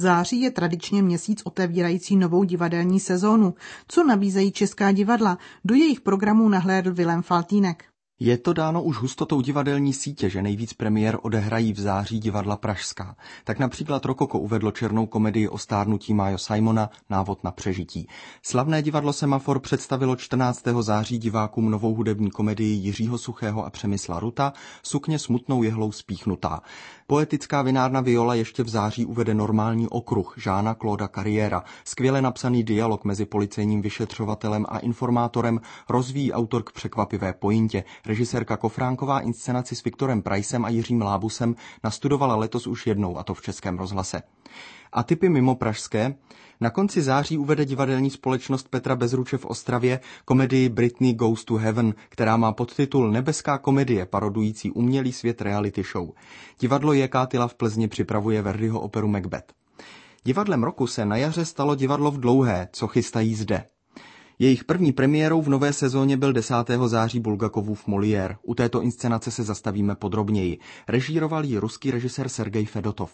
Září je tradičně měsíc otevírající novou divadelní sezónu. Co nabízejí česká divadla? Do jejich programů nahlédl Vilém Faltýnek. Je to dáno už hustotou divadelní sítě, že nejvíc premiér odehrají v září divadla pražská. Tak například Rokoko uvedlo černou komedii o stárnutí Májo Simona Návod na přežití. Slavné divadlo Semafor představilo 14. září divákům novou hudební komedii Jiřího Suchého a Přemysla Ruta Sukně smutnou jehlou spíchnutá. Poetická vinárna Viola ještě v září uvede Normální okruh Žána Clauda Carriera. Skvěle napsaný dialog mezi policejním vyšetřovatelem a informátorem rozvíjí autor k překvapivé pointě. Režisérka Kofránková inscenaci s Viktorem Pricem a Jiřím Lábusem nastudovala letos už jednou, a to v Českém rozhlase. A typy mimo pražské? Na konci září uvede divadelní společnost Petra Bezruče v Ostravě komedii Britney Goes to Heaven, která má podtitul Nebeská komedie, parodující umělý svět reality show. Divadlo J.K. Tyla v Plzni připravuje Verdiho operu Macbeth. Divadlem roku se na jaře stalo divadlo v Dlouhé, Co chystají zde. Jejich první premiérou v nové sezóně byl 10. září Bulgakovův Molière. U této inscenace se zastavíme podrobněji. Režíroval ji ruský režisér Sergej Fedotov.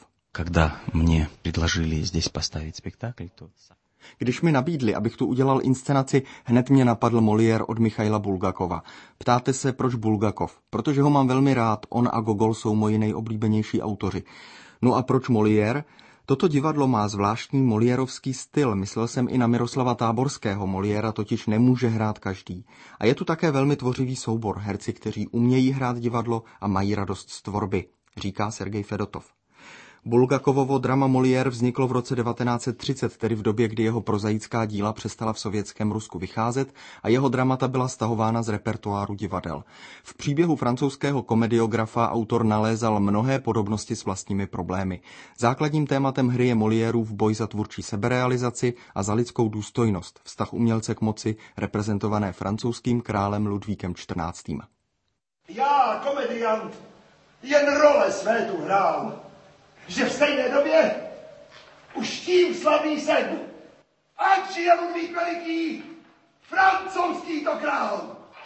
Když mi nabídli, abych tu udělal inscenaci, hned mě napadl Molière od Michaila Bulgakova. Ptáte se, proč Bulgakov? Protože ho mám velmi rád, on a Gogol jsou moji nejoblíbenější autoři. No a proč Molière? Toto divadlo má zvláštní Moliérovský styl, myslel jsem i na Miroslava Táborského, Moliéra totiž nemůže hrát každý. A je tu také velmi tvořivý soubor, herci, kteří umějí hrát divadlo a mají radost z tvorby, říká Sergej Fedotov. Bulgakovovo drama Molière vzniklo v roce 1930, tedy v době, kdy jeho prozaická díla přestala v sovětském Rusku vycházet a jeho dramata byla stahována z repertoáru divadel. V příběhu francouzského komediografa autor nalézal mnohé podobnosti s vlastními problémy. Základním tématem hry je Moliérův boj za tvůrčí seberealizaci a za lidskou důstojnost, vztah umělce k moci, reprezentované francouzským králem Ludvíkem XIV. Já, komediant, jen role své tu hrál, že v stejné době už tím slavný jsem. Ať je Ludvík veliký, francouzský to král.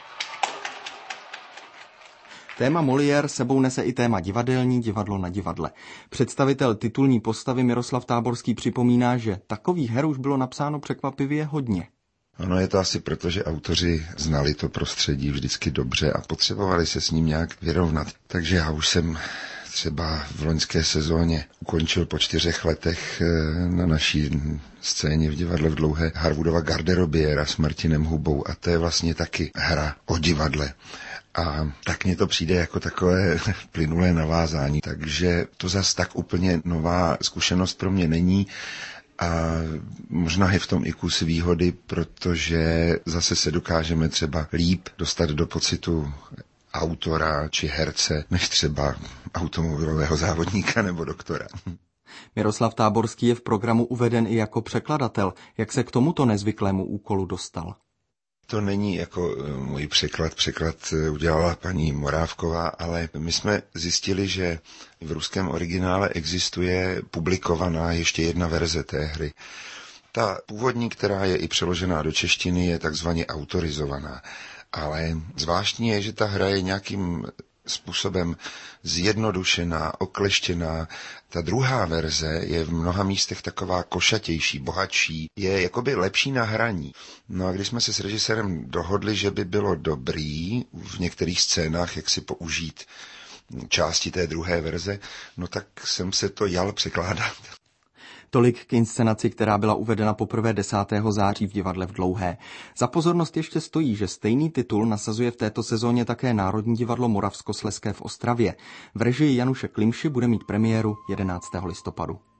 Téma Molière sebou nese i téma divadelní, divadlo na divadle. Představitel titulní postavy Miroslav Táborský připomíná, že takových her už bylo napsáno překvapivě hodně. Ono je to asi proto, že autoři znali to prostředí vždycky dobře a potřebovali se s ním nějak vyrovnat. Takže já už jsem třeba v loňské sezóně ukončil po 4 letech na naší scéně v divadle v Dlouhé Harwoodova Garderobiera s Martinem Hubou a to je vlastně taky hra o divadle. A tak mně to přijde jako takové plynulé navázání, takže to zas tak úplně nová zkušenost pro mě není. A možná je v tom i kus výhody, protože zase se dokážeme třeba líp dostat do pocitu autora či herce, než třeba automobilového závodníka nebo doktora. Miroslav Táborský je v programu uveden i jako překladatel. Jak se k tomuto nezvyklému úkolu dostal? To není jako můj překlad. Překlad udělala paní Morávková, ale my jsme zjistili, že v ruském originále existuje publikovaná ještě jedna verze té hry. Ta původní, která je i přeložená do češtiny, je takzvaně autorizovaná. Ale zvláštní je, že ta hra je nějakým způsobem zjednodušená, okleštěná. Ta druhá verze je v mnoha místech taková košatější, bohatší, je jakoby lepší na hraní. No a když jsme se s režisérem dohodli, že by bylo dobrý v některých scénách, jak si použít části té druhé verze, no tak jsem se to jal překládat. Tolik k inscenaci, která byla uvedena poprvé 10. září v divadle v Dlouhé. Za pozornost ještě stojí, že stejný titul nasazuje v této sezóně také Národní divadlo Moravskoslezské v Ostravě. V režii Januše Klimši bude mít premiéru 11. listopadu.